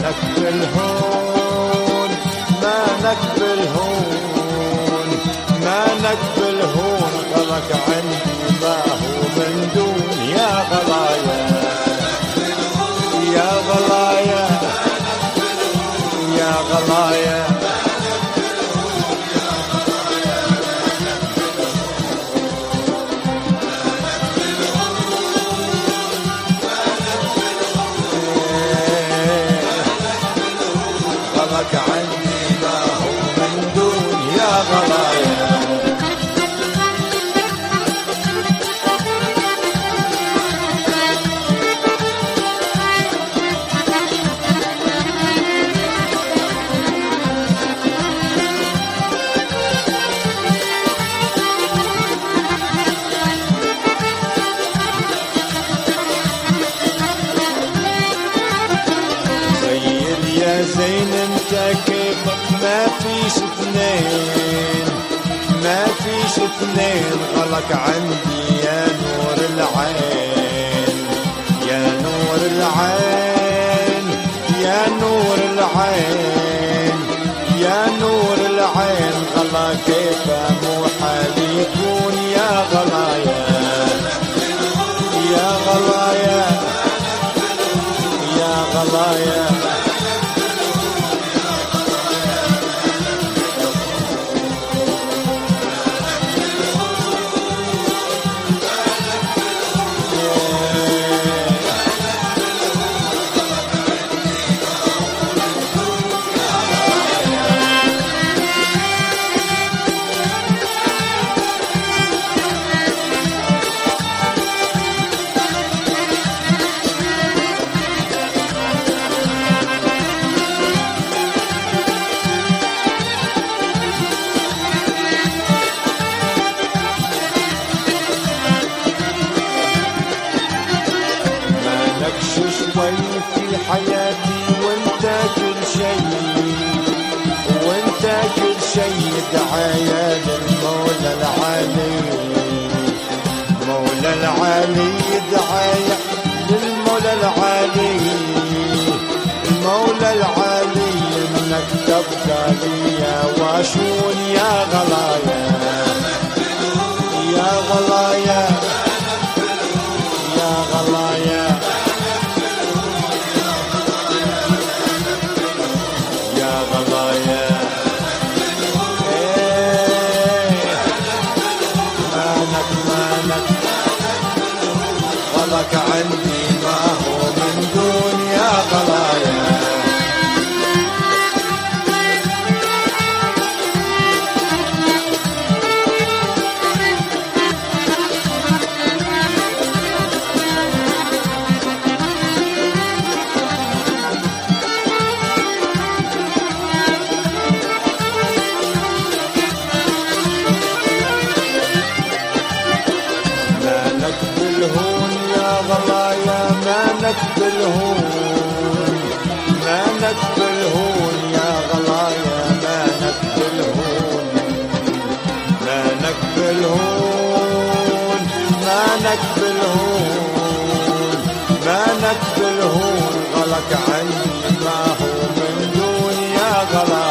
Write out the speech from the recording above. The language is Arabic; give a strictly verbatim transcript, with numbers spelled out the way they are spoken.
نقبل هون ما نقبل هون ما نقبل هون غلق عندي ما هو من دون يا غلايا يا غلايا يا غلايا غلق عني ما هو من دون يا غلايا يا زين انت كيفك ما فيش اثنين ما فيش اثنين غلق عندي يا نور العين يا نور العين يا نور العين يا نور العين غلا كيف مو حال يكون يا غلايا يا غلايا يا غلايا شوي في حياتي وانت كل شيء وانت كل شيء دعايا للمولى العالي مولى العالي دعايا للمولى العالي المولى العالي انك تبقى لي واشون يا غلايا يا غلايا يا غلايا يا غلايا مانك مانك غلق عندي ما هو من دون يا غلايا نقبل هون ما نقبل هون يا غلايا ما نقبل هون ما نقبل هون ما نقبل هون ما نقبل هون غلق عندي ما هو من دون يا غلايا